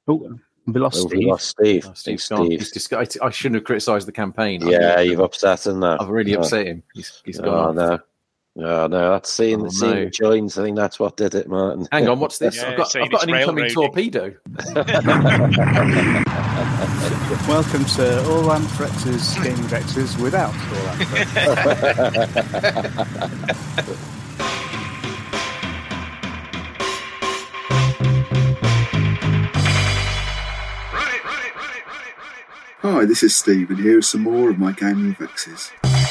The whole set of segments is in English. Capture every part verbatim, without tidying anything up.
Oh, we lost oh, Steve. We lost Steve. Oh, Steve's gone. Steve. He's just, I, I shouldn't have criticised the campaign. Yeah, I've, you've upset him now. I've really oh. upset him. He's, he's gone oh, off. no. Oh, no, that's seeing, Oh, seeing no. the joins. I think that's what did it, Martin. Hang on, what's this? Yeah, I've got, saying I've got it's an incoming railroading. torpedo. Welcome to All Anthrex's Gaming Vexes without All Anthrex. Hi, this is Steve, and here are some more of my gaming vexes.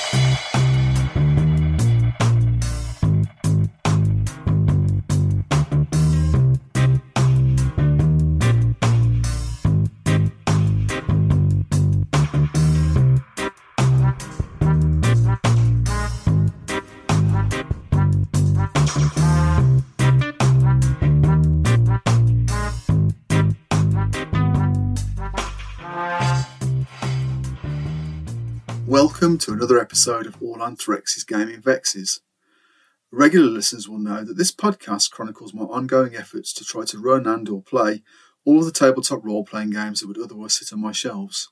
Welcome to another episode of All Anthrex's Gaming Vexes. Regular listeners will know that this podcast chronicles my ongoing efforts to try to run and or play all of the tabletop role-playing games that would otherwise sit on my shelves.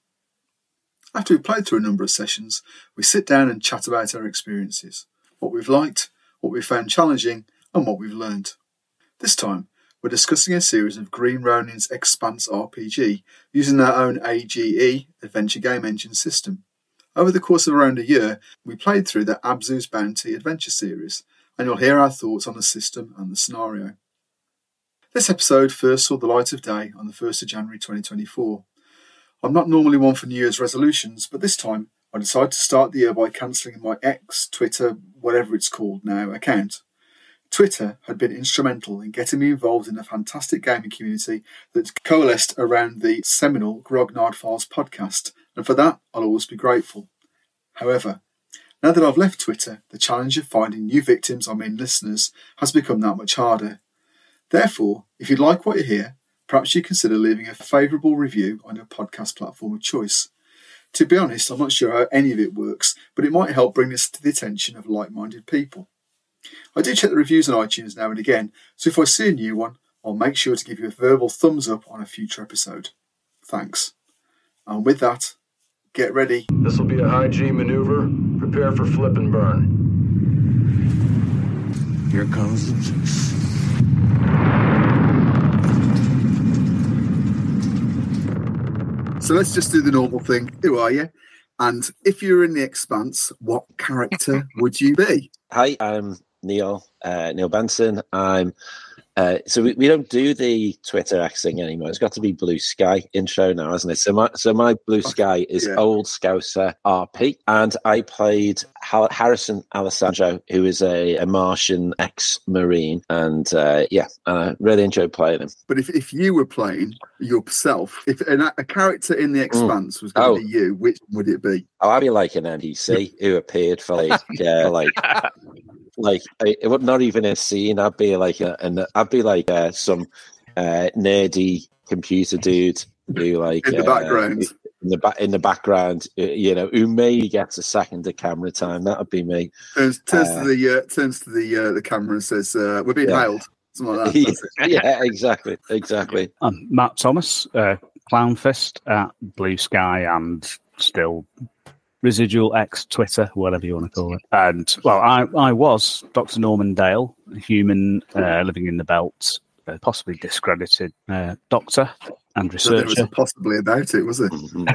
After we've played through a number of sessions, we sit down and chat about our experiences, what we've liked, what we've found challenging, and what we've learned. This time, we're discussing a series of Green Ronin's Expanse R P G using their own A G E, Adventure Game Engine system. Over the course of around a year, we played through the Abzu's Bounty adventure series, and you'll hear our thoughts on the system and the scenario. This episode first saw the light of day on the first of January twenty twenty-four. I'm not normally one for New Year's resolutions, but this time I decided to start the year by cancelling my X, Twitter, whatever it's called now, account. Twitter had been instrumental in getting me involved in a fantastic gaming community that's coalesced around the seminal Grognard Files podcast, and for that I'll always be grateful. However, now that I've left Twitter, the challenge of finding new victims, I mean listeners, has become that much harder. Therefore, if you like what you hear, perhaps you consider leaving a favourable review on your podcast platform of choice. To be honest, I'm not sure how any of it works, but it might help bring this to the attention of like-minded people. I do check the reviews on iTunes now and again, so if I see a new one, I'll make sure to give you a verbal thumbs up on a future episode. Thanks. And with that, get ready. This will be a high G maneuver. Prepare for flip and burn. Here comes the juice. So let's just do the normal thing. Who are you? And if you're in the Expanse, what character would you be? Hi, I'm Neil, uh, Neil Benson. I'm uh, so we, we don't do the Twitter X thing anymore. It's got to be Blue Sky intro now, hasn't it? So my so my Blue Sky is yeah. Old Scouser R P, and I played Har- Harrison Alessandro, who is a, a Martian ex-Marine, and uh, yeah, I really enjoyed playing him. But if, if you were playing yourself, if an, a character in the Expanse mm. was going to oh. be you, which would it be? Oh, I'd be like an N P C who appeared for like uh, like. Like it would not even a scene. I'd be like a, and I'd be like uh, some uh, nerdy computer dude who like in the uh, background, in the back in the background, uh, you know, who maybe gets a second of camera time. That would be me. Turns, turns uh, to the uh, turns to the uh, the camera and says, uh, "We're being yeah. hailed." Something like that. yeah, yeah, exactly, exactly. I'm Matt Thomas, uh, Clownfist at Blue Sky, and still. Residual X Twitter, whatever you want to call it. And, well, I, I was Doctor Norman Dale, a human uh, living in the Belt, uh, possibly discredited uh, doctor and researcher. So there was possibly about it, was it?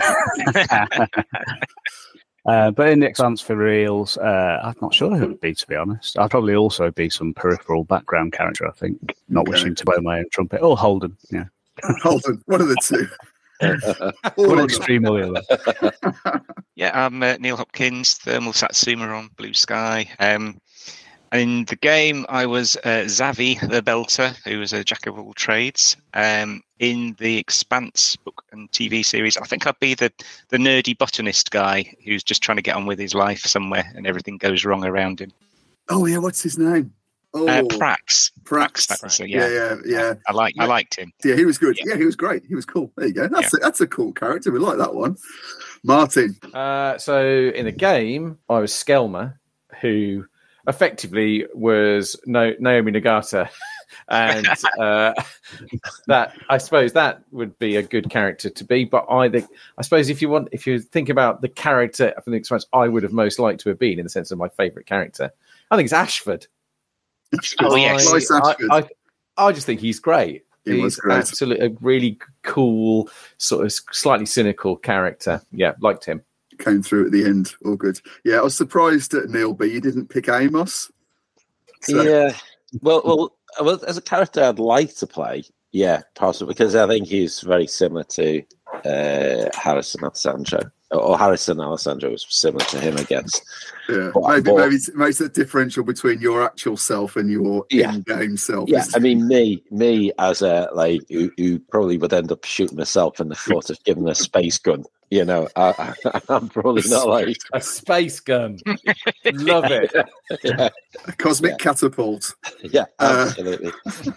uh, but in the Expanse for reals, uh, I'm not sure who it would be, to be honest. I'd probably also be some peripheral background character, I think, not okay. wishing to blow my own trumpet. Or Holden, yeah. Holden, one of the two. One extreme or the other. Yeah, I'm uh, Neil Hopkins, Thermal Satsuma on Blue Sky. Um, in the game, I was uh, Zavi the Belter, who was a jack of all trades. Um, in the Expanse book and T V series, I think I'd be the, the nerdy botanist guy who's just trying to get on with his life somewhere and everything goes wrong around him. Oh, yeah, what's his name? Oh, uh, Prax. Prax. Prax was, uh, yeah. yeah, yeah, yeah. I like. I liked him. Yeah, he was good. Yeah, yeah he was great. He was cool. There you go. That's yeah. a, that's a cool character. We like that one. Martin. Uh, so in the game, I was Skelmer, who effectively was no- Naomi Nagata and uh, that I suppose that would be a good character to be. But I think I suppose if you want, if you think about the character from the Expanse, I would have most liked to have been in the sense of my favourite character. I think it's Ashford. Oh yes, Nice I, Ashford. I, I just think he's great. He he's was great. absolutely a really cool, sort of slightly cynical character. Yeah, liked him. Came through at the end. All good. Yeah, I was surprised at Neil B. You didn't pick Amos. So- Yeah. Well, well, well, as a character I'd like to play, yeah, possibly, because I think he's very similar to uh, Harrison Alessandro. Or Harrison Alessandro was similar to him, I guess. Yeah, But- maybe but- maybe it's, maybe it's a differential between your actual self and your Yeah. in-game self. Yeah, I mean, me, me as a like who, who probably would end up shooting myself in the foot if given a space gun. You know, I, I, I'm probably not like A space gun. Love it. yeah, a cosmic Yeah. catapult. yeah, Uh, absolutely.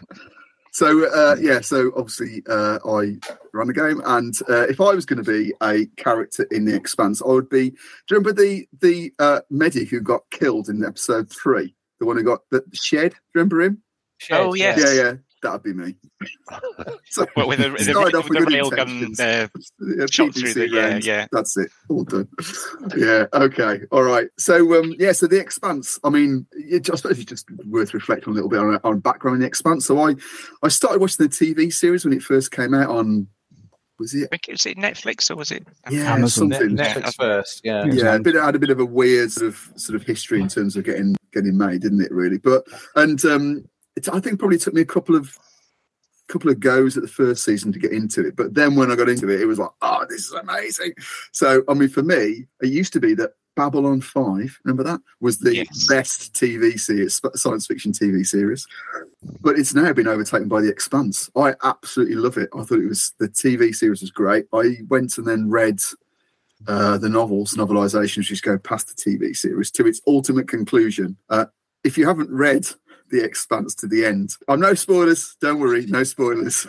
So uh, yeah, so obviously uh, I run the game, and uh, if I was going to be a character in The Expanse, I would be. Do you remember the the uh, medic who got killed in episode three? The one who got the shed. Do you remember him? Oh, yes. Yeah, yeah, that'd be me. So Well, with a, with a, started off with with a good railgun intentions. uh, Yeah, shot P V C through the- yeah, rounds. yeah. That's it. All done. Yeah. Okay. All right. So, um, yeah. So, The Expanse. I mean, it, I suppose it's just worth reflecting a little bit on, on background in The Expanse. So, I, I started watching the T V series when it first came out on. Was it? I think, was it Netflix or was it Yeah, Amazon. something. Net- Netflix first, yeah. Yeah, a bit, it had a bit of a weird sort of sort of history in terms of getting getting made, didn't it? Really, but and um, it, I think probably took me a couple of couple of goes at the first season to get into it. But then when I got into it, it was like, oh, this is amazing. So, I mean, for me, it used to be that Babylon five, remember that, was the Yes. best T V series, science fiction T V series. But it's now been overtaken by The Expanse. I absolutely love it. I thought it was, the T V series was great. I went and then read uh, the novels, novelizations, which go past the T V series to its ultimate conclusion. Uh, if you haven't read The Expanse to the end, I'm no spoilers, don't worry, no spoilers.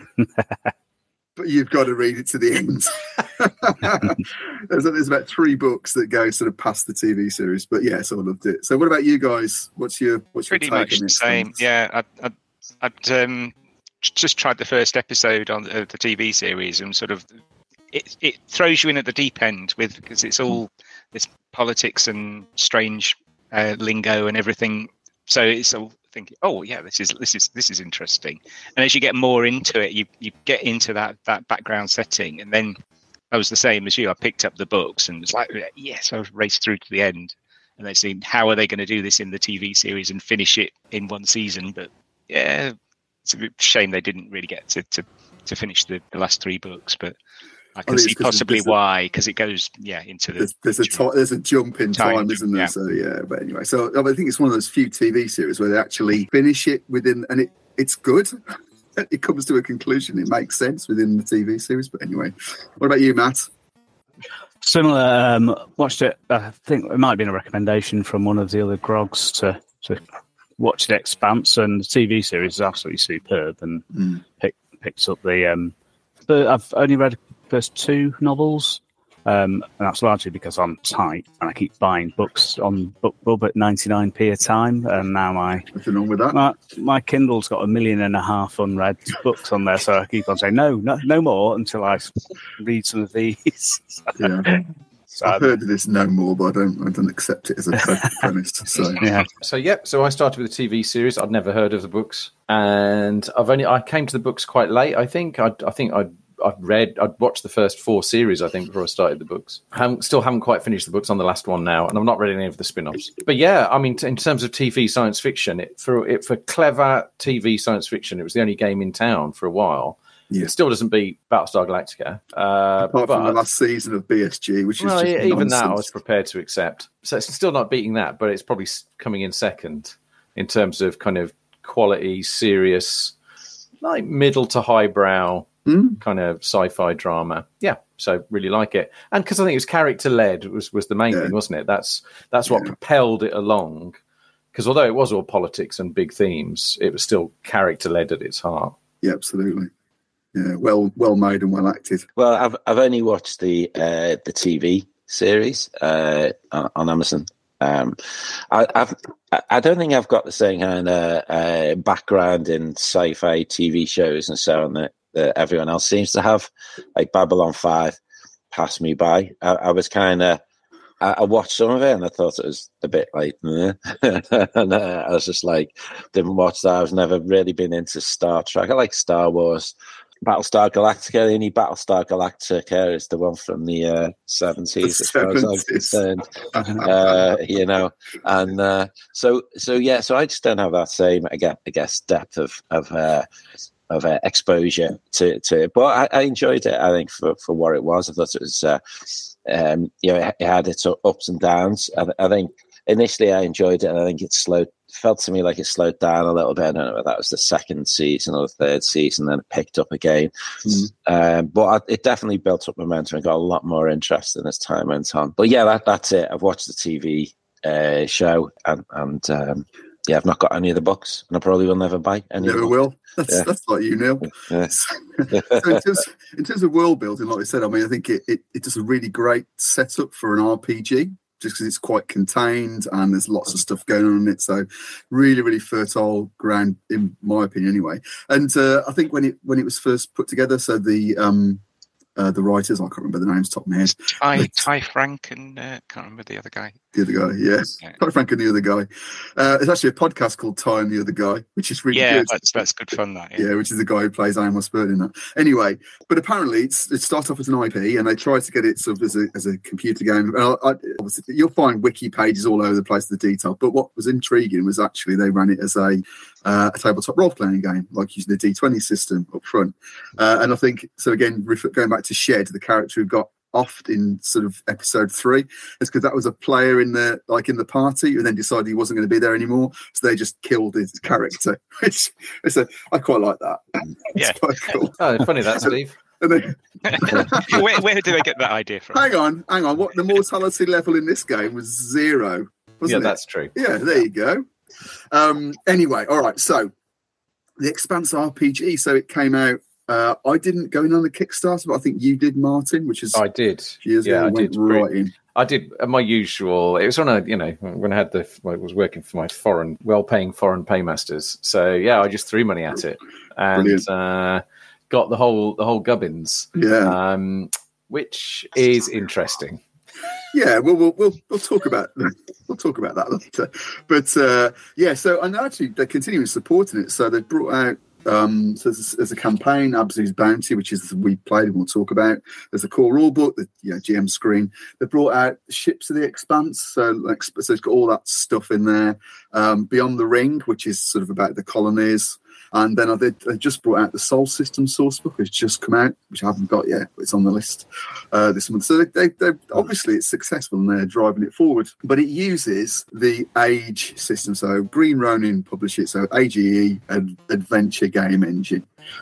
But you've got to read it to the end. there's, there's about three books that go sort of past the T V series, but yeah, so I loved it. So, what about you guys? What's your what's pretty your take much on the this? same? Yeah, I'd, I'd, I'd um, j- just tried the first episode on the, the T V series, and sort of it it throws you in at the deep end with because it's all this politics and strange uh, lingo and everything. So it's all thinking, oh yeah, this is this is this is interesting. And as you get more into it, you you get into that that background setting, and then I was the same as you. I picked up the books and was like, yes, I raced through to the end. And they see how are they going to do this in the T V series and finish it in one season. But yeah, it's a shame they didn't really get to to, to finish the, the last three books. But I can think see it's 'cause possibly there's a- why, because it goes yeah into the There's, there's a ti there's a jump in Time, time, isn't there? yeah. So yeah, but anyway, so I think it's one of those few T V series where they actually finish it within, and it it's good. It comes to a conclusion. It makes sense within the T V series. But anyway, what about you, Matt? Similar. Um, watched it. I think it might have been a recommendation from one of the other grogs to to watch The Expanse, and the T V series is absolutely superb. And Mm. pick, picked up the. Um, the I've only read the first two novels, um, and that's largely because I'm tight and I keep buying books on BookBub at ninety-nine p a time, and now my Nothing wrong with that. my, my Kindle's got a million and a half unread books on there, so I keep on saying no, no, no more until I read some of these. Yeah, So, I've heard of this no more, but I don't I don't accept it as a pre- premise. So yeah, So yep, so I started with the T V series. I'd never heard of the books, and I've only I came to the books quite late. I think I I think I'd I'd read I'd watched the first four series I think before I started the books. I haven't, still haven't quite finished the books on the last one now, and I've not read any of the spin-offs. But yeah, I mean, t- in terms of T V science fiction, it for it for clever T V science fiction, it was the only game in town for a while. yeah, It still doesn't beat Battlestar Galactica. Uh, apart from the but- last season of B S G, which is well, just yeah, even that I nonsense. was prepared to accept. So it's still not beating that, but it's probably s- coming in second in terms of kind of quality, serious, like middle to highbrow Mm. kind of sci-fi drama. Yeah, so really like it, and because I think it was character led was was the main Yeah. thing, wasn't it? That's that's what Yeah. propelled it along. Because although it was all politics and big themes, it was still character led at its heart. Yeah, absolutely. Yeah, well, well made and well acted. Well, I've I've only watched the uh, the T V series uh, on on Amazon Um, I, I've, I don't think I've got the same kind of uh, background in sci-fi T V shows and so on that, that everyone else seems to have. Like Babylon five passed me by. I, I was kind of, I, I watched some of it and I thought it was a bit like, eh. and uh, I was just like, didn't watch that. I've never really been into Star Trek. I like Star Wars. Battlestar Galactica, the only Battlestar Galactica is the one from the uh, seventies, as far as I'm concerned. uh, you know, and uh, so so yeah, so I just don't have that same, again, I guess, depth of of uh, of uh, exposure to to it. But I, I enjoyed it. I think for, for what it was, I thought it was, uh, um, you know, it, it had its ups and downs. I, I think initially I enjoyed it, and I think it slowed. Felt to me like it slowed down a little bit. I don't know if that was the second season or the third season, then it picked up again. Mm. Um, but I, it definitely built up momentum and got a lot more interesting as time went on. But yeah, that, that's it. I've watched the T V uh, show and, and um, yeah, I've not got any of the books, and I probably will never buy any. Never of will. That's, yeah. that's like you, Neil. Yeah. so in, terms, in terms of world building, like I said, I mean, I think it, it, it does a really great setup for an R P G. Just because it's quite contained and there's lots of stuff going on in it, so really, really fertile ground, in my opinion, anyway. And uh, I think when it when it was first put together, so the um, uh, the writers, I can't remember the names top of my head. Ty, Ty Frank and uh, can't remember the other guy. The other guy, yes, yeah. Ty Frank and the other guy. Uh, it's actually a podcast called Ty and the Other Guy, which is really yeah, good. that's that's good fun. That yeah, yeah which is the guy who plays I Am Whispered in that. Anyway, but apparently it's, it started off as an I P, and they tried to get it sort of as a as a computer game. And I, I, obviously, you'll find wiki pages all over the place with the detail. But what was intriguing was actually they ran it as a uh, a tabletop role playing game, like using the D twenty system up front. Uh, and I think so. Again, going back to Shed, the character who got off in sort of episode three, it's because that was a player in the like in the party who then decided he wasn't going to be there anymore, so they just killed his character. Which is a, I quite like that. Yeah, it's quite cool. Oh, funny that, Steve. Then, where, where do they get that idea from? Hang on, hang on. What the mortality level in this game was zero, wasn't yeah, it? That's true. Yeah, there you go. Um, anyway, all right. So the Expanse R P G. So it came out. Uh, I didn't go in on the Kickstarter, but I think you did, Martin, which is I did. Years yeah, ago, I went did. Right in. I did my usual. It was on a, you know, when I had the, I was working for my foreign, well-paying foreign paymasters. So yeah, I just threw money at it and uh, got the whole, the whole gubbins. Yeah, um, which is interesting. Yeah, well, we'll we'll we'll talk about we'll talk about that later. But uh, yeah, so and actually they're continuing supporting it. So they've brought out. Um, so there's, there's a campaign, Abzu's Bounty, which is we played and we'll talk about. There's a core rule book, the you know, G M screen. They brought out Ships of the Expanse, so like, so it's got all that stuff in there. Um, Beyond the Ring, which is sort of about the colonies. And then I did, they just brought out the Sol System source book, which just come out, which I haven't got yet, but it's on the list uh, this month. So they, they, obviously it's successful and they're driving it forward. But it uses the Age system. So Green Ronin publish it, so A G E, an adventure game engine.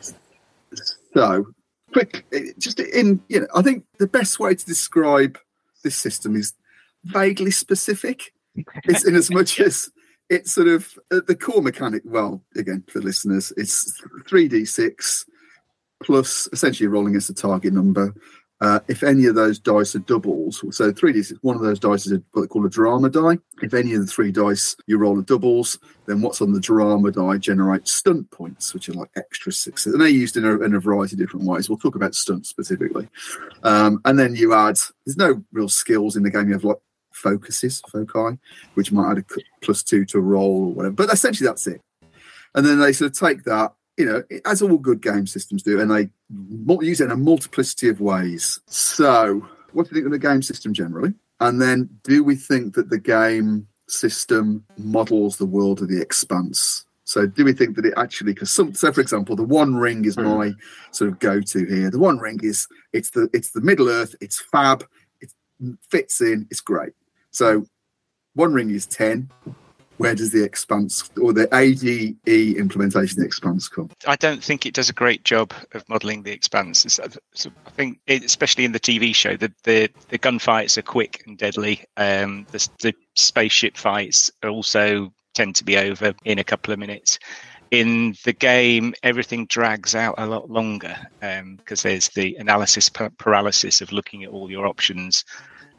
So quick, just in, you know, I think the best way to describe this system is vaguely specific. It's in as much as it's sort of uh, the core mechanic. Well, again, for listeners, it's three d six plus essentially rolling as a target number. Uh, if any of those dice are doubles, so three d six, one of those dice is a, what they call a drama die. If any of the three dice you roll are doubles, then what's on the drama die generates stunt points, which are like extra sixes. And they're used in a, in a variety of different ways. We'll talk about stunts specifically. Um, and then you add, there's no real skills in the game. You have like focuses, foci, which might add a plus two to a roll or whatever. But essentially that's it. And then they sort of take that, you know, as all good game systems do, and they use it in a multiplicity of ways. So what do you think of the game system generally? And then do we think that the game system models the world of the Expanse? So do we think that it actually, because some, so for example, the One Ring is my sort of go-to here. The One Ring is, it's the it's the Middle Earth, it's fab, it fits in, it's great. So One Ring is ten. Where does the Expanse or the A G E implementation of the Expanse come? I don't think it does a great job of modelling the Expanse. So I think, it, especially in the T V show, the the, the gunfights are quick and deadly. Um, the, the spaceship fights also tend to be over in a couple of minutes. In the game, everything drags out a lot longer um, because there's the analysis paralysis of looking at all your options.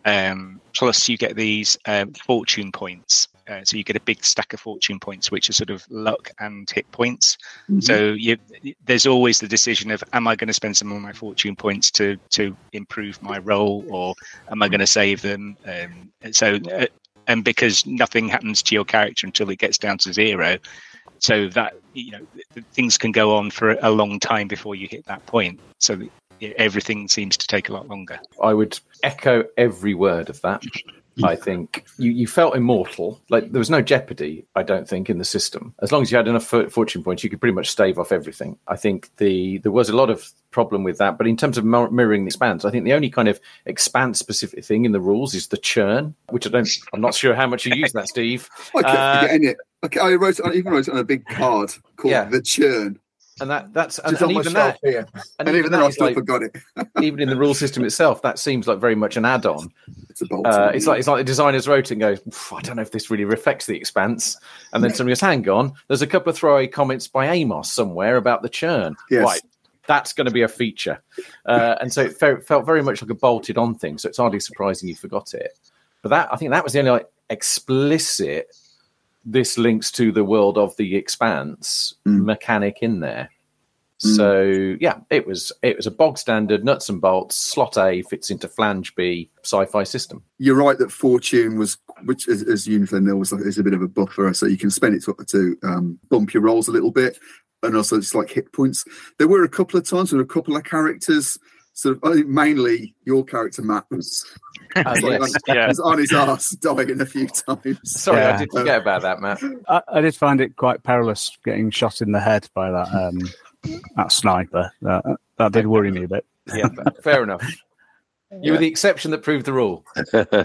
Um, plus, you get these um, fortune points. Uh, so you get a big stack of fortune points, which are sort of luck and hit points. Mm-hmm. So you, there's always the decision of, am I going to spend some of my fortune points to to improve my role, or am I going to save them? Um, so, uh, and because nothing happens to your character until it gets down to zero, so that, you know, things can go on for a long time before you hit that point. So everything seems to take a lot longer. I would echo every word of that. I think you, you felt immortal. Like, there was no jeopardy, I don't think, in the system. As long as you had enough fortune points, you could pretty much stave off everything. I think the there was a lot of problem with that. But in terms of mirroring the Expanse, I think the only kind of Expanse-specific thing in the rules is the churn, which I don't. I'm not sure how much you use that, Steve. I kept uh, forgetting it. Okay, I wrote. I even wrote it on a big card called yeah. the churn. And that that's and, and and even that, here. and, and even, even then, I still like, forgot it. Even in the rule system itself, that seems like very much an add-on. It's a bolt. Uh, it's like it's like the designers wrote it and goes, I don't know if this really reflects the Expanse. And then somebody goes, hang on, there's a couple of throwaway comments by Amos somewhere about the churn. Yes. Right, that's going to be a feature. Uh, and so it fe- felt very much like a bolted-on thing. So it's hardly surprising you forgot it. But that I think that was the only like explicit. This links to the world of the Expanse mm. mechanic in there. So yeah, it was it was a bog standard nuts and bolts slot A fits into flange B sci-fi system. You're right that fortune was, which as, as Uniflin there was like, is a bit of a buffer, so you can spend it to, to um, bump your rolls a little bit, and also just like hit points. There were a couple of times with a couple of characters. Sort of, I think mainly your character Matt was, uh, like, yes, on, yeah. was on his arse dying a few times. Sorry, yeah. I did forget about that, Matt. I, I did find it quite perilous getting shot in the head by that. Um, That sniper, that, that did worry me a bit. Yeah, fair enough. You yeah. were the exception that proved the rule. Uh,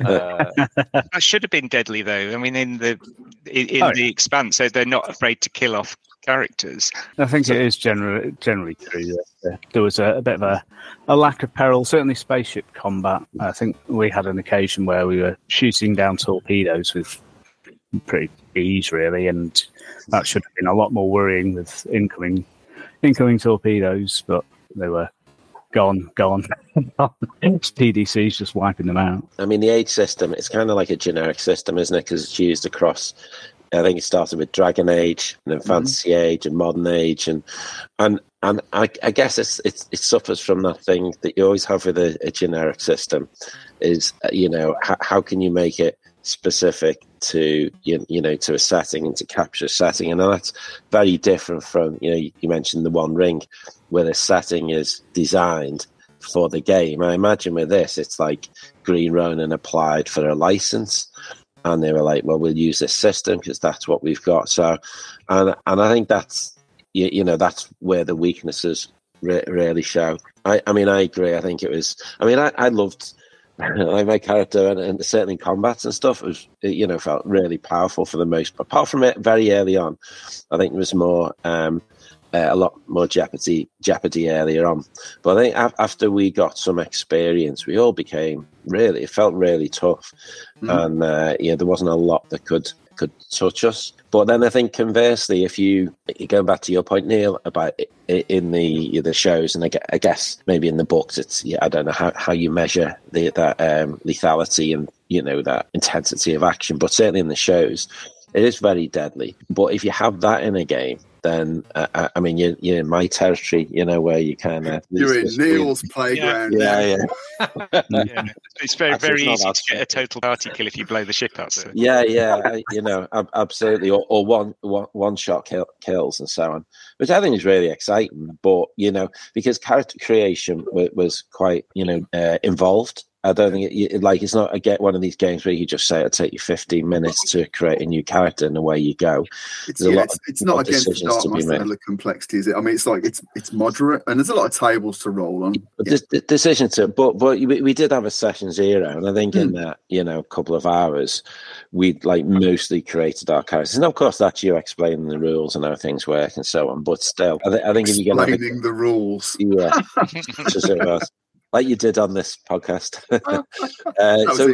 that should have been deadly, though. I mean, in the in, in oh, the yeah. Expanse, they're not afraid to kill off characters. I think so, it is generally generally true. Yeah. There was a, a bit of a, a lack of peril. Certainly, spaceship combat. I think we had an occasion where we were shooting down torpedoes with pretty ease, really, and that should have been a lot more worrying with incoming. Incoming torpedoes, but they were gone, gone. P D C's just wiping them out. I mean, the age system, it's kind of like a generic system, isn't it? Because it's used across, I think it started with Dragon Age, and then Fantasy mm-hmm. Age, and Modern Age, and and and I, I guess it's, it's it suffers from that thing that you always have with a, a generic system, is, you know, how, how can you make it specific to you, you know to a setting and to capture a setting, and that's very different from, you know, you, you mentioned the One Ring, where the setting is designed for the game. I imagine with this, it's like Green Ronin applied for a license, and they were like, well, we'll use this system because that's what we've got. So, and and I think that's you, you know that's where the weaknesses re- really show. I, I mean, I agree. I think it was. I mean, I, I loved. Like my character, and, and certainly combats and stuff, was, you know, felt really powerful for the most part. Apart from it, very early on, I think there was more, um, uh, a lot more jeopardy, jeopardy earlier on. But I think a- after we got some experience, we all became really. It felt really tough, mm-hmm. and uh, yeah, there wasn't a lot that could could touch us. But then I think conversely, if you going back to your point, Neil, about it, in the the shows, and I guess maybe in the books, it's yeah, I don't know how, how you measure the that um, lethality and, you know, that intensity of action, but certainly in the shows, it is very deadly. But if you have that in a game, then uh, I mean, you're, you're in my territory, you know, where you kind of you're in Neil's playground. Yeah, yeah. yeah. yeah. It's very very easy to get a total party kill if you blow the ship up. So. Yeah, yeah, I, you know, absolutely, or, or one, one one shot kill, kills and so on, which I think is really exciting. But, you know, because character creation was, was quite, you know, uh, involved. I don't think it, it, like it's not a get one of these games where you just say it'll take you fifteen minutes to create a new character and away you go. It's, yeah, it's, it's not against the dark level of complexity, is it? I mean, it's like it's it's moderate, and there's a lot of tables to roll on. Yeah. The, the decision to, but but we, we did have a session zero, and I think mm. in that, you know, couple of hours, we'd like mostly created our characters, and of course that's you explaining the rules and how things work and so on. But still, I, th- I think if you get explaining a, the rules, yeah, just it was. Like you did on this podcast. uh, so,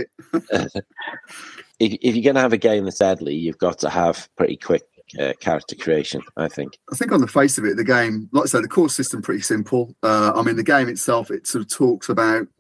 if, if you're going to have a game that's deadly, you've got to have pretty quick uh, character creation, I think. I think on the face of it, the game, like I say, the core system pretty simple. Uh, I mean, the game itself, it sort of talks about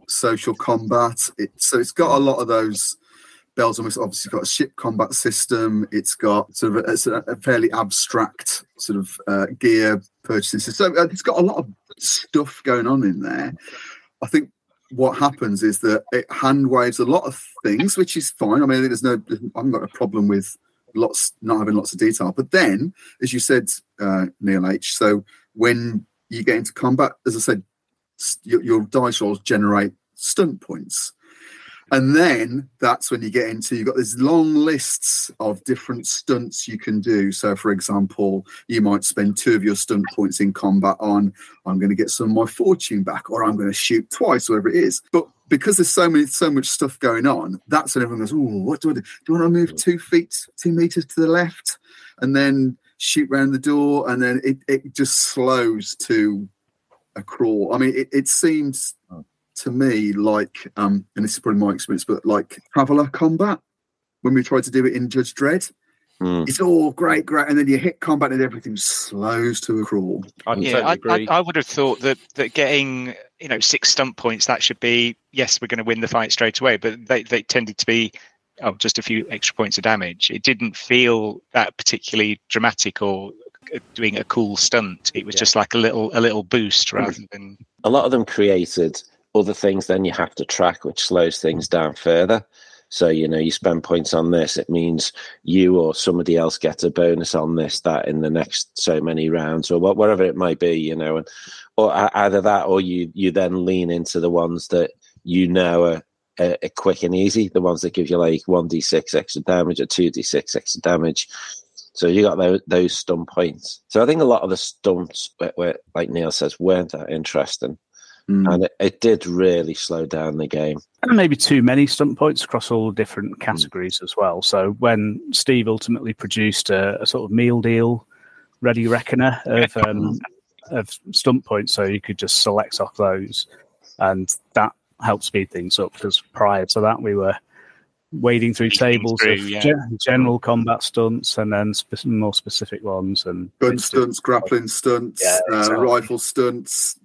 social combat. It, so it's got a lot of those bells and whistles. Obviously, got a ship combat system. It's got sort of a, it's a, a fairly abstract sort of uh, gear purchasing system. So uh, it's got a lot of stuff going on in there. I think what happens is that it hand waves a lot of things, which is fine. I mean, there's no, I haven't got a problem with lots, not having lots of detail. But then, as you said, uh, Neil H., so when you get into combat, as I said, your, your dice rolls generate stunt points. And then that's when you get into, you've got these long lists of different stunts you can do. So, for example, you might spend two of your stunt points in combat on, I'm going to get some of my fortune back, or I'm going to shoot twice, whatever it is. But because there's so many, so much stuff going on, that's when everyone goes, oh, what do I do? Do I want to move two feet, two meters to the left, and then shoot round the door? And then it, it just slows to a crawl. I mean, it, it seems to me like, um, and this is probably my experience, but like Traveller combat, when we tried to do it in Judge Dredd, mm. it's all great, great, and then you hit combat and everything slows to a crawl. I yeah, totally I, I, I would have thought that, that getting, you know, six stunt points, that should be, yes, we're going to win the fight straight away, but they, they tended to be, oh, just a few extra points of damage. It didn't feel that particularly dramatic or doing a cool stunt. It was yeah. just like a little a little boost rather than... A lot of them created other things then you have to track, which slows things down further. So, you know, you spend points on this, it means you or somebody else gets a bonus on this, that in the next so many rounds, or whatever it might be, you know, and or either that, or you you then lean into the ones that you know are, are, are quick and easy, the ones that give you like one d six extra damage or two d six extra damage. So you got those, those stunt points. So I think a lot of the stunts, were, were, like Neil says, weren't that interesting. Mm. And it, it did really slow down the game. And maybe too many stunt points across all different categories mm. as well. So when Steve ultimately produced a, a sort of meal deal, ready reckoner of um, of stunt points, so you could just select off those, and that helped speed things up, because prior to that we were wading through tables through, of yeah. gen- general combat stunts and then spe- more specific ones, and gun stunts, grappling stunts, yeah, exactly. uh, rifle stunts.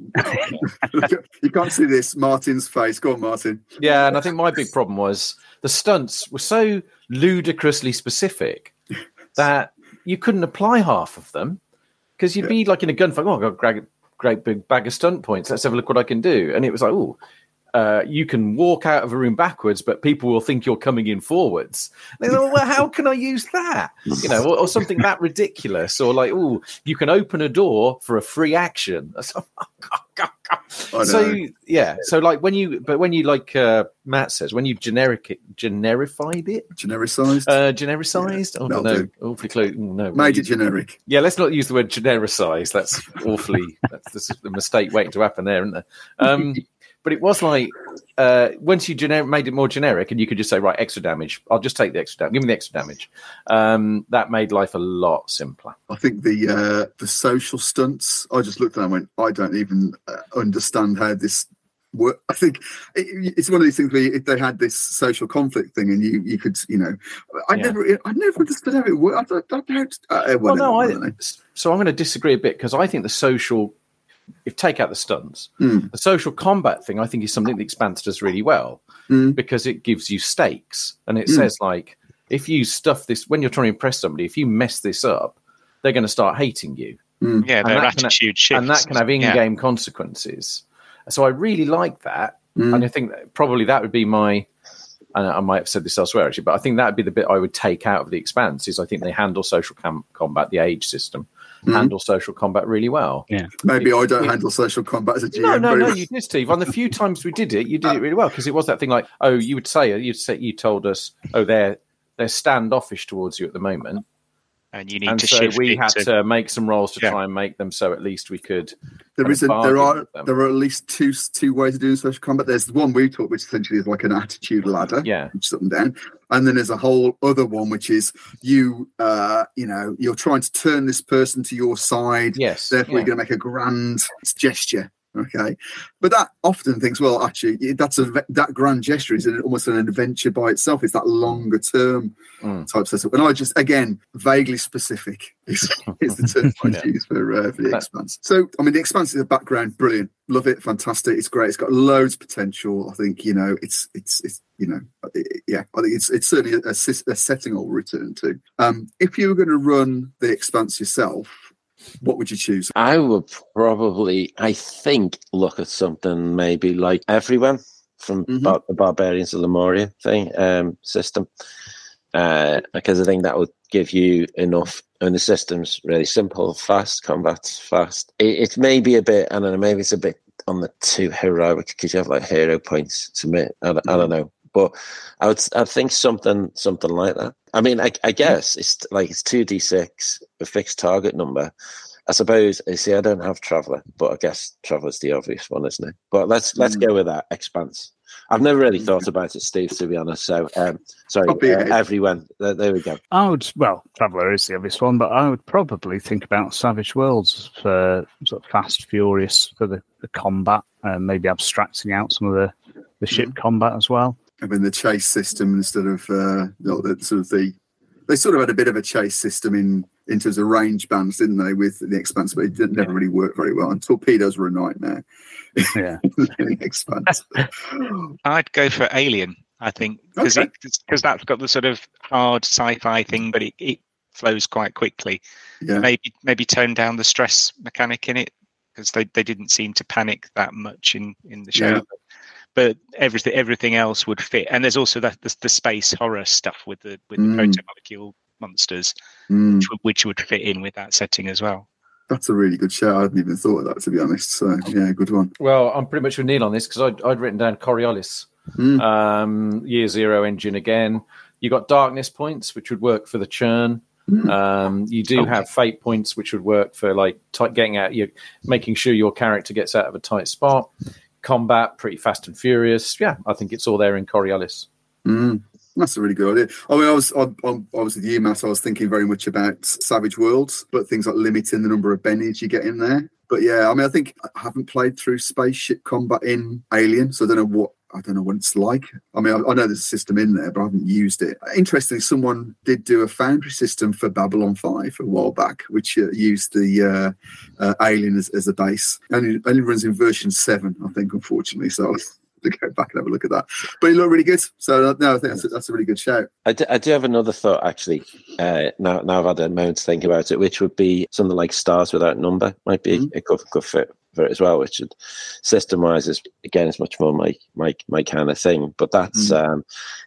You can't see this, Martin's face. Go on, Martin. Yeah, and I think my big problem was the stunts were so ludicrously specific that you couldn't apply half of them, because you'd yeah. be like in a gunfight. Oh, I've got a great, great big bag of stunt points. Let's have a look what I can do. And it was like, oh. Uh, you can walk out of a room backwards, but people will think you're coming in forwards. They go, well, how can I use that? You know, or, or something that ridiculous, or like, oh, you can open a door for a free action. So yeah, so like when you, but when you like uh, Matt says, when you generic generified it, genericized, uh, genericized. Oh no, no awfully close. No, made it generic. Yeah, let's not use the word genericized. That's awfully. That's, that's a mistake waiting to happen there, isn't there? Um, But it was like, uh, once you gener- made it more generic and you could just say, right, extra damage. I'll just take the extra damage. Give me the extra damage. Um, that made life a lot simpler. I think the uh, the social stunts, I just looked at them and went, I don't even uh, understand how this works. I think it, it's one of these things where if they had this social conflict thing and you, you could, you know, I yeah. never I never understood how it worked. I don't, I don't, uh, well, no, I, I so I'm going to disagree a bit, because I think the social... If take out the stunts, mm. the social combat thing, I think, is something the Expanse does really well, mm. because it gives you stakes, and it mm. says, like, if you stuff this, when you're trying to impress somebody, if you mess this up, they're going to start hating you. Mm. Yeah, their attitude shifts, and that can have in-game yeah. consequences. So I really like that, mm. and I think that probably that would be my. And I might have said this elsewhere, actually, but I think that would be the bit I would take out of the Expanse. Is I think they handle social com- combat, the age system. Mm-hmm. Handle social combat really well. Yeah, maybe it, I don't it, handle social combat as a G M. No, no, no. You did, Steve. On the few times we did it, you did it really well, because it was that thing like, oh, you would say, you'd say, you told us, oh, they're they're standoffish towards you at the moment, and you need and to. So shift we had to... to make some rolls to yeah. try and make them so at least we could. There is a, there are there are at least two two ways of doing social combat. There's the one we taught, which essentially is like an attitude ladder, yeah, which is up and down, and then there's a whole other one which is you, uh, you know, you're trying to turn this person to your side. Yes, therefore yeah. you're going to make a grand gesture. Okay, but that often thinks, well, actually, that's a that grand gesture is an, almost an adventure by itself. It's that longer term mm. type setup. And I just again vaguely specific is, is the term I yeah. use for uh, for the Expanse. So I mean, the Expanse is a background, brilliant, love it, fantastic, it's great, it's got loads of potential. I think you know, it's it's it's you know, it, yeah, I think it's it's certainly a, a setting I'll return to. Um, if you were going to run the Expanse yourself, what would you choose? I would probably, I think, look at something maybe like Everyone from mm-hmm. Bar- the Barbarians of Lemuria thing um, system, uh, because I think that would give you enough. And the system's really simple, fast, combat's fast. It, it may be a bit, I don't know, maybe it's a bit on the too heroic because you have like hero points to submit. I, mm-hmm. I don't know. But I would, I think something, something like that. I mean, I, I guess it's like it's two d six, a fixed target number. I suppose. You see, I don't have Traveller, but I guess Traveller's the obvious one, isn't it? But let's let's mm. go with that. Expanse. I've never really thought about it, Steve, to be honest. So, um, sorry, uh, Everyone. There, there we go. I would. Well, Traveller is the obvious one, but I would probably think about Savage Worlds for sort of fast, furious for the, the combat, and maybe abstracting out some of the the ship mm. combat as well. I mean, the chase system instead of uh, you know, the, sort of the they sort of had a bit of a chase system in, in terms of range bands, didn't they, with the Expanse, but it didn't, never really work very well. And torpedoes were a nightmare. Yeah, the Expanse. I'd go for Alien, I think, because okay. that's got the sort of hard sci-fi thing, but it, it flows quite quickly. Yeah. Maybe maybe tone down the stress mechanic in it, because they, they didn't seem to panic that much in, in the show. Yeah. But everything everything else would fit, and there's also that the, the space horror stuff with the with mm. the proto-molecule monsters, mm. which, would, which would fit in with that setting as well. That's a really good show. I hadn't even thought of that, to be honest. So yeah, good one. Well, I'm pretty much with Neil on this because I'd, I'd written down Coriolis, mm. um, Year Zero engine again. You got darkness points, which would work for the churn. Mm. Um, you do okay. have fate points, which would work for like t- getting out, you making sure your character gets out of a tight spot. Combat, pretty fast and furious. Yeah, I think it's all there in Coriolis. Mm, that's a really good idea. I mean, I was I, I was with you, Matt. I was thinking very much about Savage Worlds, but things like limiting the number of bennies you get in there. But yeah, I mean, I think I haven't played through spaceship combat in Alien, so I don't know what I don't know what it's like. I mean, I, I know there's a system in there, but I haven't used it. Interestingly, someone did do a Foundry system for Babylon five a while back, which uh, used the uh, uh, Alien as, as a base. And it only runs in version seven, I think, unfortunately. So I'll have to go back and have a look at that. But it looked really good. So no, I think that's a, that's a really good shout. I do, I do have another thought, actually. Uh, now, now I've had a moment to think about it, which would be something like Stars Without Number. Might be mm-hmm. a good, good fit for it as well, which would, system-wise is again is much more my my my kind of thing. But that's mm. um,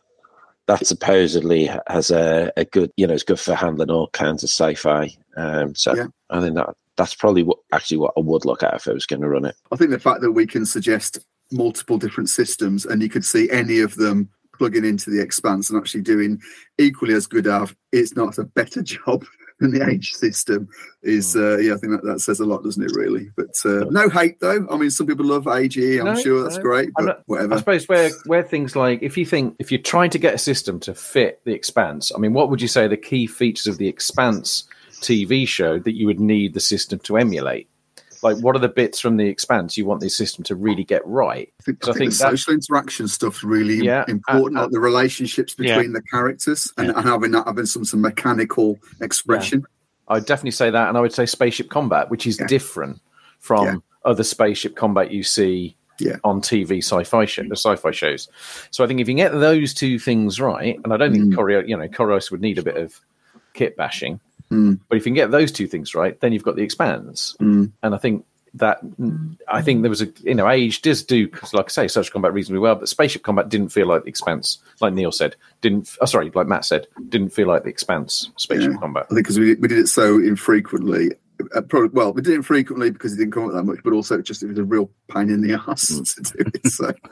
that supposedly has a, a good, you know, it's good for handling all kinds of sci-fi. Um, so yeah. I think that that's probably what actually what I would look at if I was going to run it. I think the fact that we can suggest multiple different systems and you could see any of them plugging into the Expanse and actually doing equally as good of, it's not a better job than the Age system is, uh, yeah, I think that, that says a lot, doesn't it, really? But uh, no hate, though. I mean, some people love A G, I'm no, sure that's no. great, but not, whatever. I suppose where, where things like, if you think, if you're trying to get a system to fit the Expanse, I mean, what would you say are the key features of the Expanse T V show that you would need the system to emulate? Like, what are the bits from the Expanse you want the system to really get right? I think, I think, I think the social interaction stuff's really yeah, important, uh, uh, like the relationships between yeah. the characters and, yeah. and having that having some, some mechanical expression. Yeah. I'd definitely say that, and I would say spaceship combat, which is yeah. different from yeah. other spaceship combat you see yeah. on T V sci-fi show, the sci-fi shows. So I think if you can get those two things right, and I don't think mm. Corio, you know, Coriolis would need a bit of kit bashing. Mm. But if you can get those two things right, then you've got the Expanse. Mm. And I think that, I think there was a, you know, Age does do, like I say, social combat reasonably well, but spaceship combat didn't feel like the Expanse, like Neil said, didn't, oh, sorry, like Matt said, didn't feel like the Expanse spaceship yeah. combat. I think because we, we did it so infrequently. Uh, probably, well, we did it infrequently because it didn't come up that much, but also just it was a real pain in the ass mm. to do it.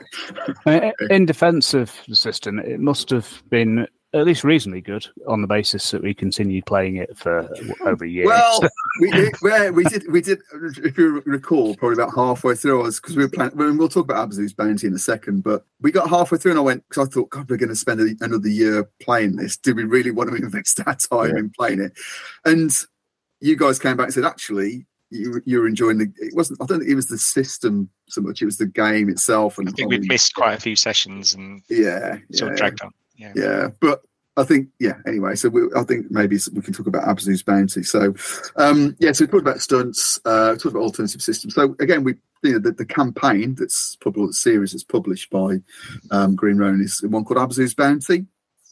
So. In defence of the system, it must have been at least reasonably good on the basis that we continued playing it for over a year. Well, we, we, we did, we did. If you recall, probably about halfway through, I was because we were playing. We'll talk about Abzu's Bounty in a second, but we got halfway through, and I went because I thought, God, we're going to spend a, another year playing this. Do we really want to invest our time yeah. in playing it? And you guys came back and said, actually, you you were enjoying the. It wasn't. I don't think it was the system so much. It was the game itself. And I think we've missed quite a few sessions and yeah, sort yeah, of dragged on. Yeah, yeah. But I think yeah. Anyway, so we, I think maybe we can talk about Abzu's Bounty. So um, yeah, so we talked about stunts. Uh, we talked about alternative systems. So again, we you know the, the campaign that's probably the series that's published by um, Green Ronin is one called Abzu's Bounty.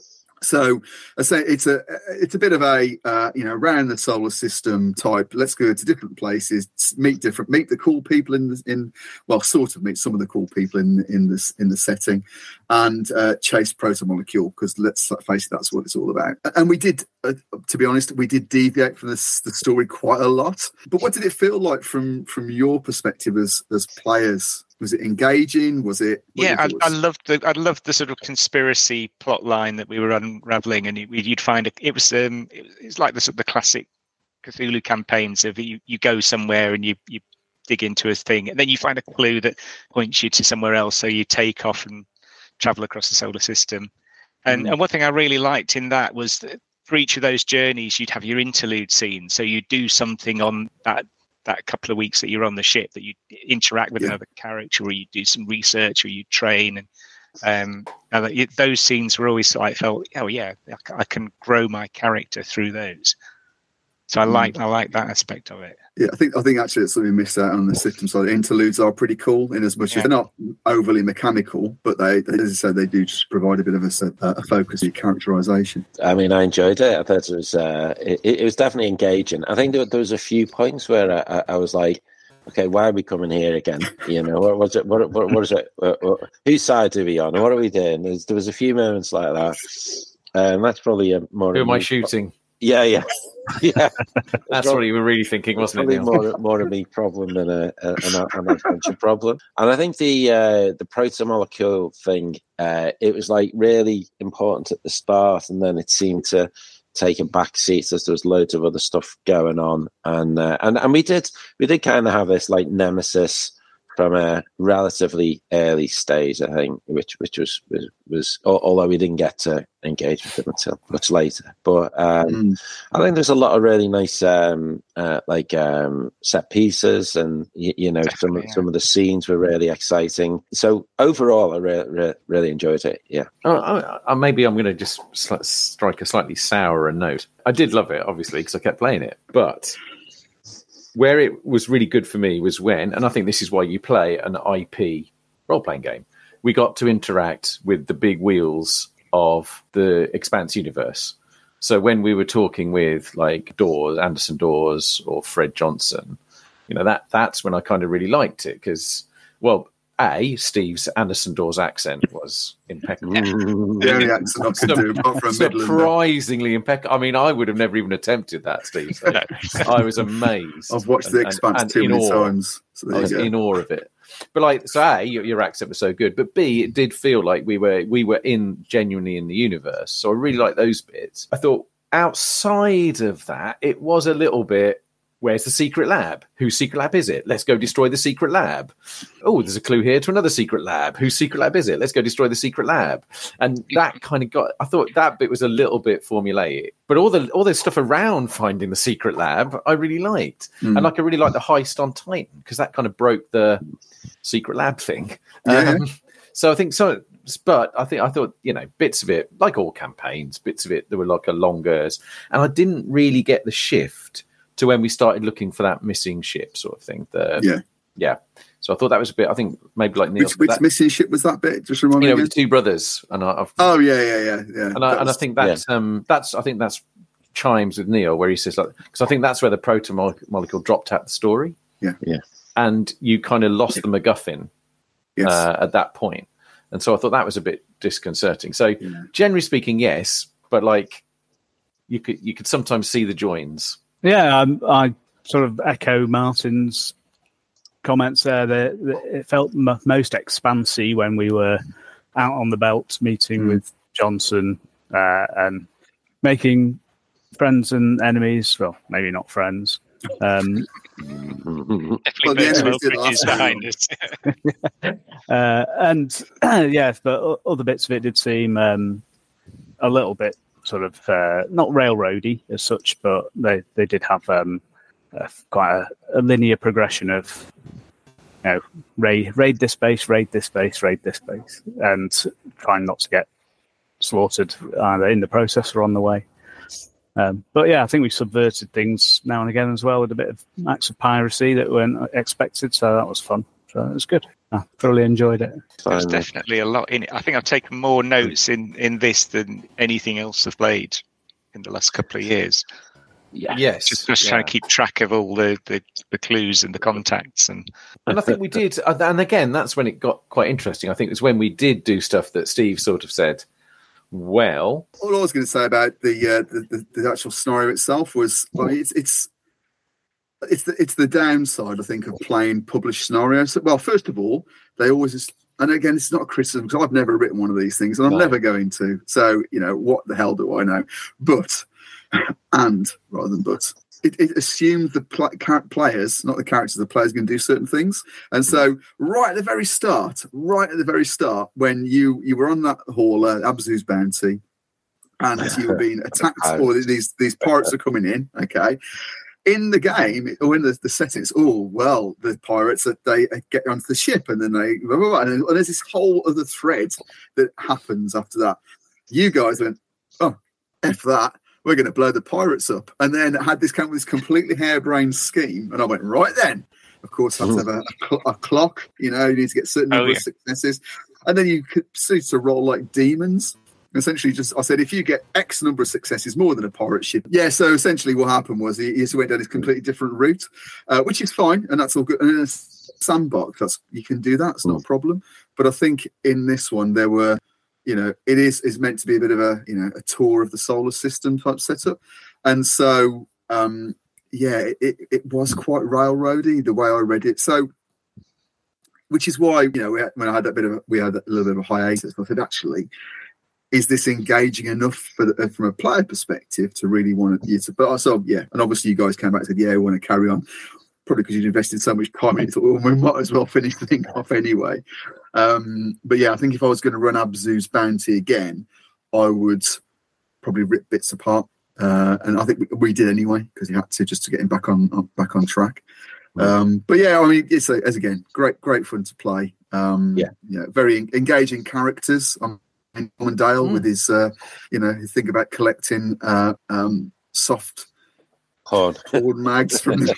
So I say it's a it's a bit of a uh, you know around the solar system type. Let's go to different places, meet different, meet the cool people in the, in well, sort of meet some of the cool people in in this in the setting, and uh, chase Protomolecule because let's face it, that's what it's all about. And we did, uh, to be honest, we did deviate from this, the story quite a lot. But what did it feel like from from your perspective as as players? Was it engaging? Was it? Yeah, I, I loved the I loved the sort of conspiracy plot line that we were unraveling, and you'd find a, it was um it was like the sort of the classic Cthulhu campaigns of you you go somewhere and you you dig into a thing, and then you find a clue that points you to somewhere else, so you take off and travel across the solar system. And mm. and one thing I really liked in that was that for each of those journeys, you'd have your interlude scene, so you do something on that. that couple of weeks that you're on the ship that you interact with yeah. another character, or you do some research, or you train, and um and that, those scenes were always I felt oh yeah I can grow my character through those, so I like I like that aspect of it. Yeah, I think I think actually it's something we missed out on the system side. Interludes are pretty cool in as much yeah. as they're not overly mechanical, but they, they, as I said, they do just provide a bit of a, a focus in characterization. I mean, I enjoyed it. I thought it was uh, it, it was definitely engaging. I think there, there was a few points where I, I was like, okay, why are we coming here again? You know, what was it? What, what, what is it? What, what, whose side are we on? What are we doing? There's, there was a few moments like that. Um, that's probably a more. Who am I shooting? Yeah, yeah, yeah. That's what you were really thinking, wasn't probably it? Probably more, more a me problem than a, a, an, an adventure problem. And I think the uh, the protomolecule thing, uh, it was like really important at the start, and then it seemed to take a back seat as there was loads of other stuff going on. And uh, and and we did we did kind of have this like nemesis from a relatively early stage, I think, which which was was, was although we didn't get to engage with him until much later. But um, mm. I think there's a lot of really nice um, uh, like um, set pieces, and you, you know some yeah. some of the scenes were really exciting. So overall, I re- re- really enjoyed it. Yeah. Oh, I, I, maybe I'm going to just sl- strike a slightly sourer note. I did love it, obviously, because I kept playing it, but. Where it was really good for me was when, and I think this is why you play an I P role-playing game, we got to interact with the big wheels of the Expanse universe. So when we were talking with like Dawes, Anderson Dawes or Fred Johnson, you know, that that's when I kind of really liked it because, well, A, Steve's Anderson Dawes accent was impeccable. The only accent I could do, apart from surprisingly impeccable. I mean, I would have never even attempted that, Steve. So I was amazed. I've watched and, The Expanse and, too and many awe. times. So I was in awe of it. But like, so A, your, your accent was so good, but B, it did feel like we were we were in genuinely in the universe. So I really like those bits. I thought outside of that, it was a little bit. Where's the secret lab? Whose secret lab is it? Let's go destroy the secret lab. Oh, there's a clue here to another secret lab. Whose secret lab is it? Let's go destroy the secret lab. And that kind of got, I thought that bit was a little bit formulaic. But all the all the stuff around finding the secret lab, I really liked. Mm. And like I really liked the heist on Titan, because that kind of broke the secret lab thing. Yeah. Um, so I think so. But I think I thought, you know, bits of it, like all campaigns, bits of it, there were like a longers. And I didn't really get the shift to when we started looking for that missing ship sort of thing. The, yeah. Yeah. So I thought that was a bit, I think maybe like Neil. Which, which that, missing ship was that bit? Just remind you me. You know, with the two brothers. And I, I've, oh, yeah, yeah, yeah. yeah. And, I, and I think that's, yeah. um, that's, I think that's chimes with Neil where he says, like, because I think that's where the proto molecule dropped out the story. Yeah. Yeah. And you kind of lost yeah. the MacGuffin yes. uh, at that point. And so I thought that was a bit disconcerting. So yeah. generally speaking, yes, but like you could, you could sometimes see the joins. Yeah. Um, I, sort of echo Martin's comments there. That it felt m- most expansive when we were out on the belt meeting mm. with Johnson uh, and making friends and enemies. Well, maybe not friends. Um, Definitely burns well bridges behind us. uh, and yes, but other bits of it did seem um, a little bit sort of uh, not railroady as such, but they, they did have. Um, a quite a, a linear progression of, you know, raid, raid this base, raid this base, raid this base, and trying not to get slaughtered either in the process or on the way. Um, but yeah, I think we subverted things now and again as well with a bit of acts of piracy that weren't expected, so that was fun. So it was good. I thoroughly enjoyed it. There's definitely a lot in it. I think I've taken more notes in, in this than anything else I've played in the last couple of years. Yeah. Yes. Just, just yeah. trying to keep track of all the, the, the clues and the contacts. And and I think we did. And again, that's when it got quite interesting. I think it was when we did do stuff that Steve sort of said, well... All I was going to say about the, uh, the, the the actual scenario itself was, well, it's it's it's the, it's the downside, I think, of playing published scenarios. Well, first of all, they always... Just, and again, it's not a criticism, because I've never written one of these things, and I'm no. never going to. So, you know, what the hell do I know? But... and rather than but it, it assumes the pl- players, not the characters, the players going to do certain things. And so right at the very start, right at the very start, when you, you were on that hall, uh, Abzu's Bounty, and you were being attacked, or these, these pirates are coming in, okay, in the game, or in the, the settings, oh, well, the pirates, uh, they uh, get onto the ship, and then they, blah, blah, blah, and there's this whole other thread that happens after that. You guys went, oh, F that. We're going to blow the pirates up. And then had this kind of this completely harebrained scheme. And I went, right then. Of course, I have to have a, a, cl- a clock. You know, you need to get certain number oh, yeah. of successes. And then you could proceed to roll like demons. Essentially, just I said, if you get X number of successes, more than a pirate ship. Yeah, so essentially what happened was he, he just went down this completely different route, uh, which is fine. And that's all good. And in a sandbox, that's, you can do that. It's not a problem. But I think in this one, there were... You know, it is is meant to be a bit of a, you know, a tour of the solar system type setup. And so, um, yeah, it, it was quite railroady the way I read it. So, which is why, you know, we had, when I had that bit of, a, we had a little bit of a hiatus, I said, actually, is this engaging enough for the, from a player perspective to really want to, but also, yeah, and obviously you guys came back and said, yeah, we want to carry on. Probably because you'd invested so much time in it, thought, well, we might as well finish the thing off anyway. Um, but yeah, I think if I was going to run Abzu's Bounty again, I would probably rip bits apart, uh, and I think we, we did anyway because you had to just to get him back on, on back on track. Um, but yeah, I mean, it's a, as again, great, great fun to play. Um, yeah, yeah, very engaging characters. I'm Norman Dale mm. with his, uh, you know, you think about collecting uh, um, soft. Hard. Old mags from the...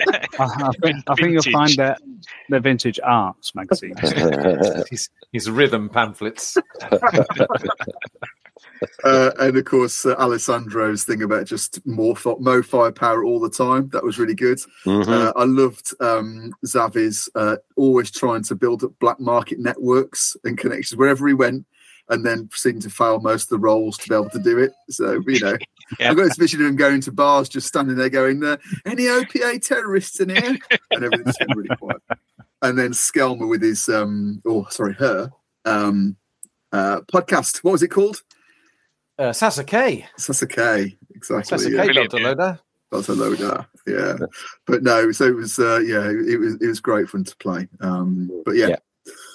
I, think, I think you'll find that the vintage arts magazines. his, his rhythm pamphlets. uh, and of course, uh, Alessandro's thing about just more fo- mo firepower all the time. That was really good. Mm-hmm. Uh, I loved um, Xavi's uh, always trying to build up black market networks and connections wherever he went, and then proceeding to fail most of the roles to be able to do it. So, you know, yeah. I've got this vision of him going to bars, just standing there going, uh, any O P A terrorists in here? And everything's getting really quiet. And then Skelmer with his, um, oh, sorry, her um, uh, podcast. What was it called? Uh, Sasuke. Sasuke, exactly. Sasuke, yeah. Doctor Loda. Doctor Loda, yeah. But no, so it was, uh, yeah, it was it was great fun to play. Um, but yeah. yeah.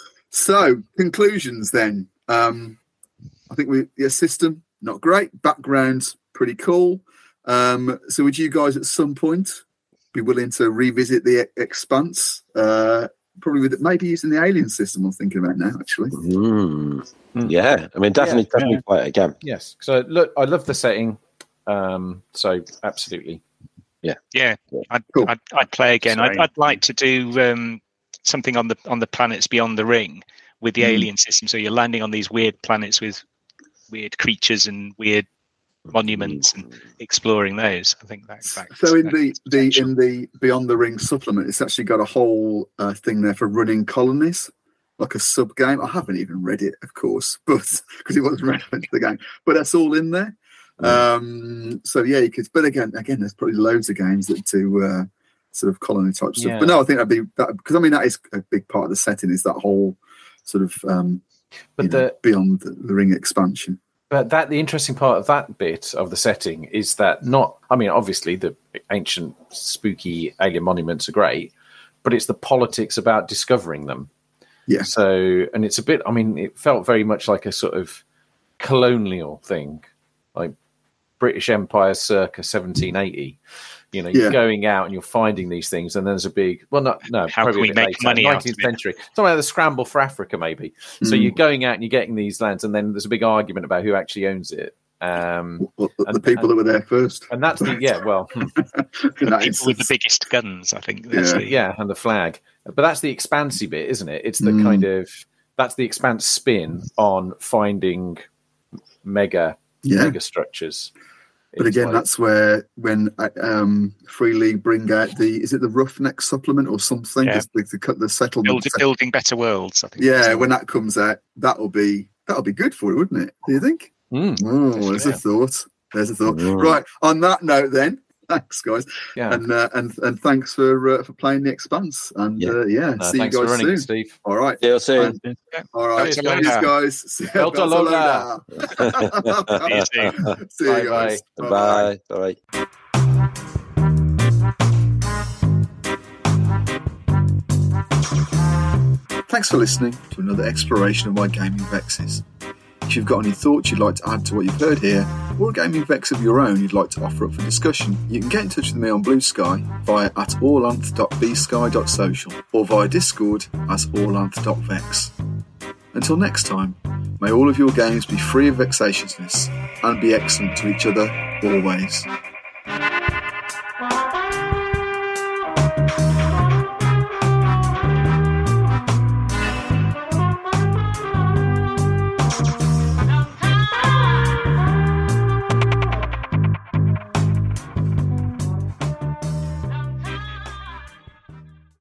So, conclusions then. Um, I think we yeah, system not great, background pretty cool. Um, so would you guys at some point be willing to revisit the Expanse? Uh, probably with maybe using the Alien system. I'm thinking about now actually. Mm. Mm. Yeah, I mean definitely, yeah, definitely yeah. play it again. Yes. So look, I love the setting. Um, so absolutely. Yeah, yeah. I'd, cool. I'd, I'd play again. I'd, I'd like to do um, something on the on the planets beyond the ring. With the mm. alien system, so you're landing on these weird planets with weird creatures and weird monuments, and exploring those. I think that. that so in the, the in the Beyond the Ring supplement, it's actually got a whole uh, thing there for running colonies, like a sub game. I haven't even read it, of course, but because it wasn't relevant to the game. But that's all in there. Mm. Um, so yeah, you could. But again, again, there's probably loads of games that do uh, sort of colony type stuff. Yeah. But no, I think that'd be that because I mean that is a big part of the setting. Is that whole sort of um, but the, know, beyond the, the ring expansion. But that the interesting part of that bit of the setting is that not, I mean, obviously the ancient spooky alien monuments are great, but it's the politics about discovering them. Yeah. So, and it's a bit, I mean, it felt very much like a sort of colonial thing, like British Empire circa seventeen eighty. You know, Yeah. you're going out and you're finding these things, and there's a big, well, not, no, How probably can a we bit make later, money out of nineteenth it? century. Something like the scramble for Africa, maybe. So Mm. you're going out and you're getting these lands, and then there's a big argument about who actually owns it. Um, Well, the, the and- people and- that were there first. and that's the, yeah, well, hmm, In that People with the instance. biggest guns, I think. That's Yeah. the, yeah, and the flag. But that's the expansy bit, isn't it? It's the Mm. kind of, that's the expanse spin on finding mega, Yeah. mega structures. But It's again, like- that's where when uh, um, Free League bring out the is it the Roughneck supplement or something? Yeah. The, the, the, the settlement. Build, building better worlds, I think. Yeah, when that comes out, that'll be that'll be good for it, wouldn't it? Do you think? Mm, Oh, there's a yeah. thought. There's a thought. Mm. Right. On that note, then, thanks, guys, yeah. and uh, and and thanks for uh, for playing the Expanse. And Yeah. uh, yeah, No, see you thanks for guys running soon. it, Steve. All right. See you soon. All right. Belta Cheers, Lola. guys. See Belta Lola. See you soon. See you guys. Bye. Bye. Thanks for listening to another exploration of my gaming vexes. If you've got any thoughts you'd like to add to what you've heard here, or a gaming vex of your own you'd like to offer up for discussion, you can get in touch with me on Blue Sky via at orlanth dot b sky dot social or via Discord as orlanth dot vex. Until next time, may all of your games be free of vexatiousness and be excellent to each other always.